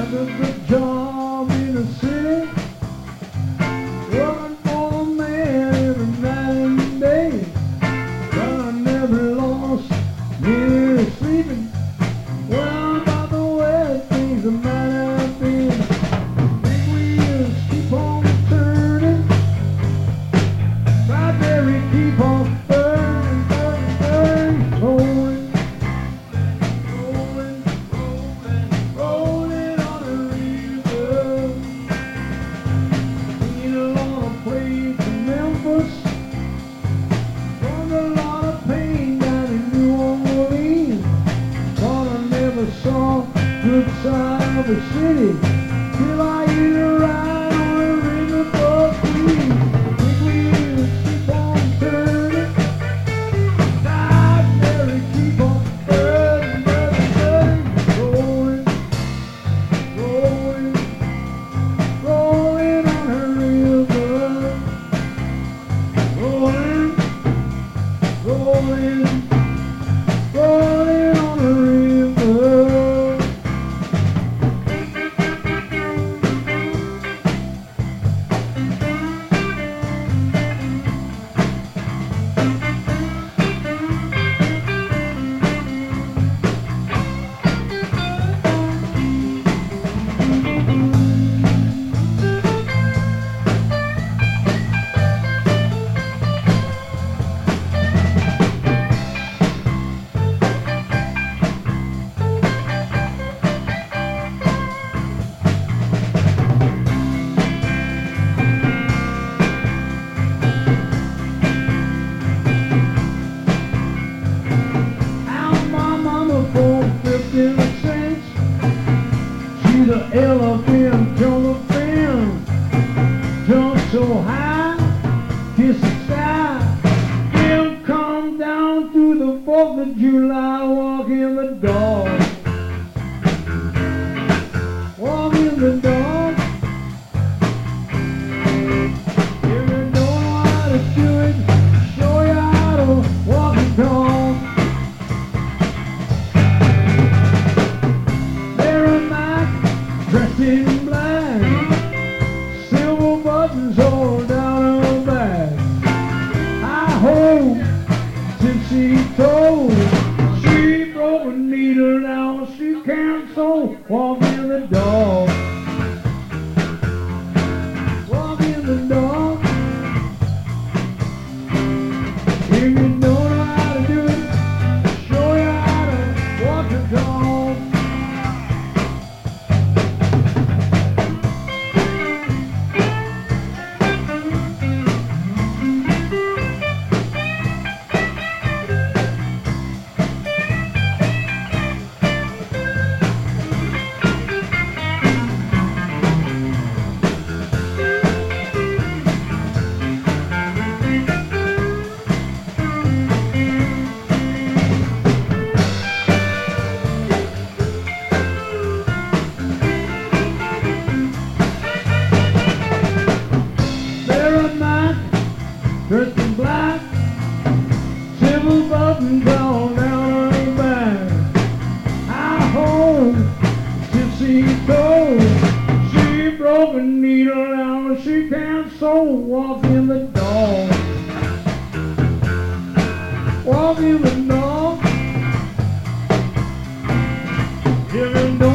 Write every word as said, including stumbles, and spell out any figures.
Had a good job in the city, working for a man every night and day. But I never lost near sleeping. Well, about the way things might have been. Big wheels keep on turning, right there we keep on burning, burning, burning, rolling, rolling, rolling, rolling on the river. Seen a lot of plays in Memphis, done a lot of pain down in New Orleans, but I never saw good side of the city till I used to ride on a riverboat queen. Big wheels keep on turning, right there we keep on burning, burning, burning, rolling, rolling, rolling on her river, rolling, rolling, rolling on the river. She's an elephant, jump fin, jump so high, kiss the sky. Then come down to the fourth of July, walk in the dog, walk in the dog. If you don't know how to do it, show you how to walk the dog. Dressed in black, silver buttons all down her back. I hope tipsy toe, she broke a needle now she can't sew. Walk in the dog, walk in the dog. If you don't know how to do it, show you how to walk the dog. Dressed in black, silver buttons all down her back. I hold tipsy toe, she broke a needle now she can't sew. Walk in the dog, walk in the dog. If you don't